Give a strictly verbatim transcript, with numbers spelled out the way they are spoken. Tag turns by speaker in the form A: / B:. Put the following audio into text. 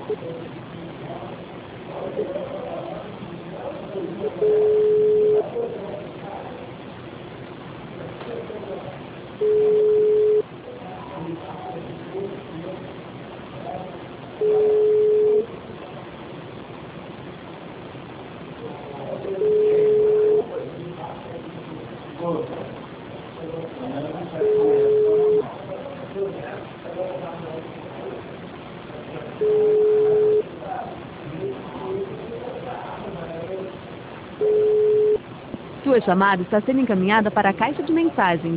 A: Sua chamada está sendo encaminhada para a caixa de mensagens.